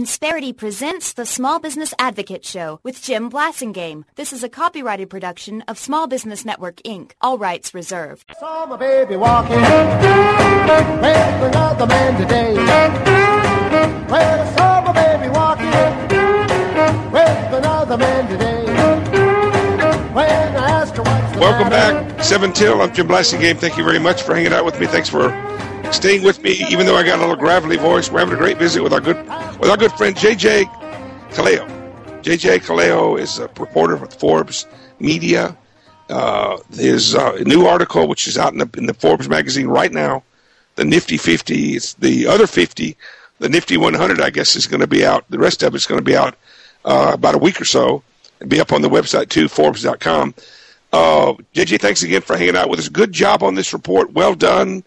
Insperity presents the Small Business Advocate Show with Jim Blasingame. This is a copyrighted production of Small Business Network, Inc. All rights reserved. Saw my baby walking with another man today. Well, I saw my baby walking with another man today. When I asked her what's the Welcome matter, back, 7 Till. I'm Jim Blasingame. Thank you very much for hanging out with me. Thanks for staying with me, even though I got a little gravelly voice. We're having a great visit with our good friend J.J. Caleo. J.J. Caleo is a reporter with Forbes Media. His new article, which is out in the Forbes magazine right now, the Nifty 50. It's the other 50. The Nifty 100, I guess, is going to be out. The rest of it's going to be out about a week or so. It'll be up on the website, too, Forbes.com. JJ, thanks again for hanging out with us. Good job on this report. Well done.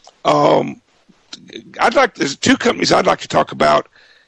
There's two companies I'd like to talk about.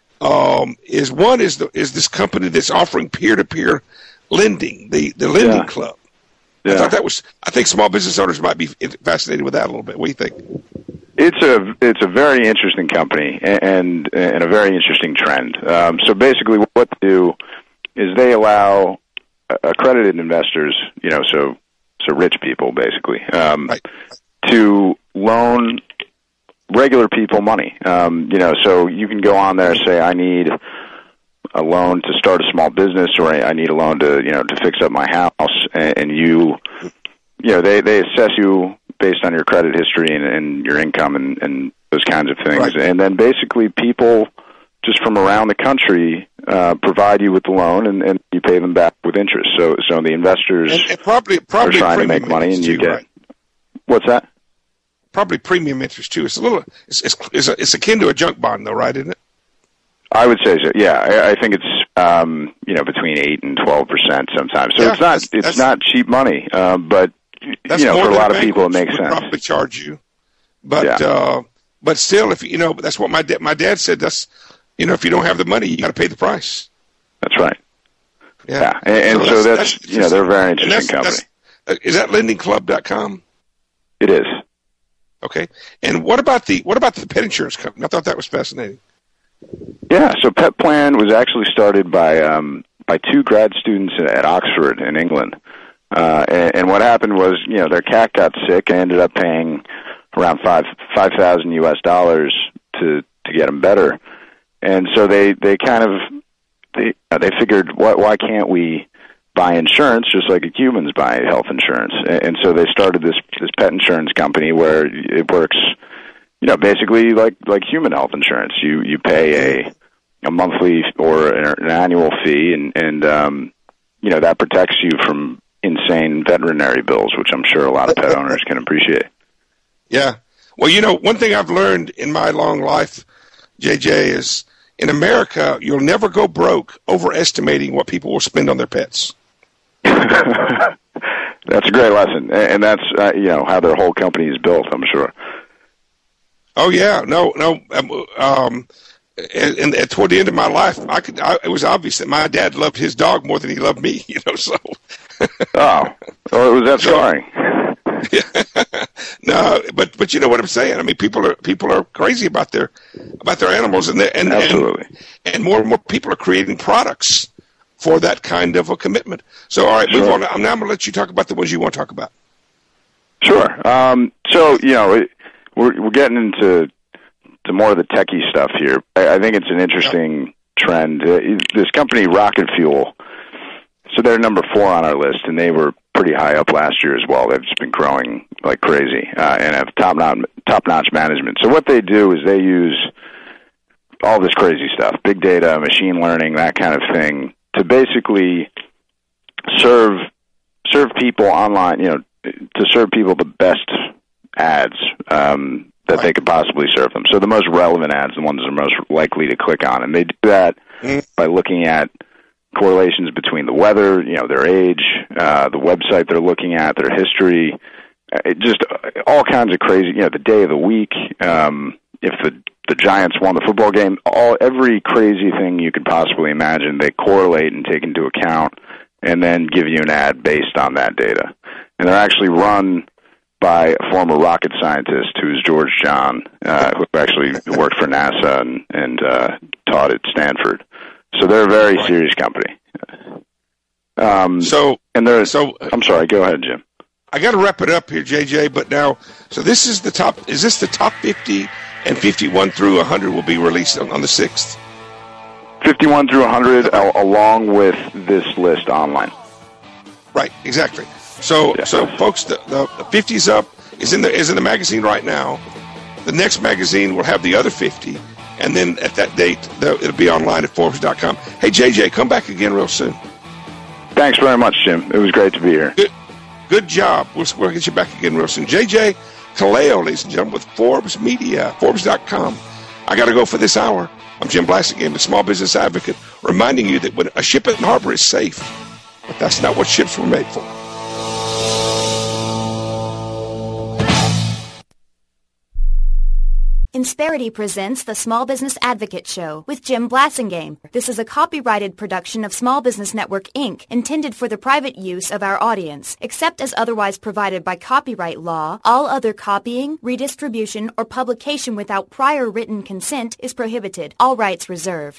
Is this company that's offering peer-to-peer lending, the Lending Club. Yeah. I think small business owners might be fascinated with that a little bit. What do you think? It's a very interesting company and a very interesting trend. So basically, what they do is they allow accredited investors, so rich people basically, Right. to loan regular people money. So you can go on there and say, I need a loan to start a small business, or I need a loan to fix up my house, and they assess you based on your credit history and your income and those kinds of things. Right. And then basically people just from around the country provide you with the loan, and you pay them back with interest. So the investors and probably are trying to make money, and you get right? What's that? Probably premium interest too. It's akin to a junk bond, though, right? Isn't it? I would say so. Yeah, I think it's between 8 and 12% sometimes. So Yeah, it's not cheap money, but That's for more a than lot a of bank people it makes would sense. probably charge you, but but still, if that's what my dad said. That's if you don't have the money, you got to pay the price. That's right. Yeah, and so that's they're a very interesting company. Is that lendingclub.com? It is. Okay. And what about the pet insurance company? I thought that was fascinating. Yeah. So Pet Plan was actually started by two grad students at Oxford in England. And what happened was, their cat got sick and ended up paying around $5,000 US to get him better. And so they figured, why can't we buy insurance just like humans buy health insurance? And so they started this pet insurance company where it works, basically like human health insurance. You pay a monthly or an annual fee, and that protects you from insane veterinary bills, which I'm sure a lot of pet owners can appreciate. Yeah. Well, one thing I've learned in my long life, JJ, is in America, you'll never go broke overestimating what people will spend on their pets. That's a great lesson, and that's how their whole company is built, I'm sure. Oh yeah, no. And toward the end of my life, it was obvious that my dad loved his dog more than he loved me. So. It was that scarring. No, but you know what I'm saying. I mean, people are crazy about their animals, and absolutely. And more and more people are creating products for that kind of a commitment. So, all right, sure. Move on. Now I'm going to let you talk about the ones you want to talk about. Sure. So we're getting into more of the techie stuff here. I think it's an interesting trend. This company, Rocket Fuel. So they're number 4 on our list, and they were pretty high up last year as well. They've just been growing like crazy and have top-notch management. So what they do is they use all this crazy stuff, big data, machine learning, that kind of thing, to basically serve people online, to serve people the best ads that they could possibly serve them. So the most relevant ads, the ones that are most likely to click on. And they do that by looking at correlations between the weather, their age, the website they're looking at, their history, just all kinds of crazy, the day of the week, if the Giants won the football game, every crazy thing you could possibly imagine, they correlate and take into account and then give you an ad based on that data. And they're actually run by a former rocket scientist who's George John, who actually worked for NASA and taught at Stanford. So they're a very serious company. I'm sorry, go ahead, Jim. I got to wrap it up here, JJ, but now, so this is the top, is this the top 50 and 51 through 100 will be released on the 6th? 51 through 100 along with this list online. Right, exactly. So folks, the 50's up, is in the magazine right now. The next magazine will have the other 50, and then at that date, it'll be online at Forbes.com. Hey, JJ, come back again real soon. Thanks very much, Jim. It was great to be here. Good job. We'll get you back again real soon. JJ Kaleo, ladies and gentlemen, with Forbes Media, Forbes.com. I got to go for this hour. I'm Jim Blasingame, the Small Business Advocate, reminding you that when a ship in harbor is safe, but that's not what ships were made for. Insperity presents the Small Business Advocate Show with Jim Blasingame. This is a copyrighted production of Small Business Network, Inc., intended for the private use of our audience. Except as otherwise provided by copyright law, all other copying, redistribution, or publication without prior written consent is prohibited. All rights reserved.